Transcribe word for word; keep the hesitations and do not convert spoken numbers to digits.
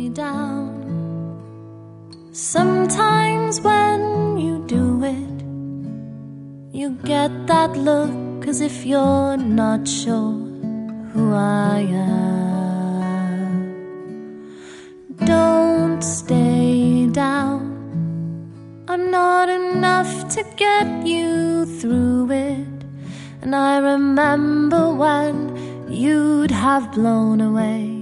down. Sometimes when you do it, you get that look as if you're not sure who I am. Don't stay down, I'm not enough to get you through it. And I remember when you'd have blown away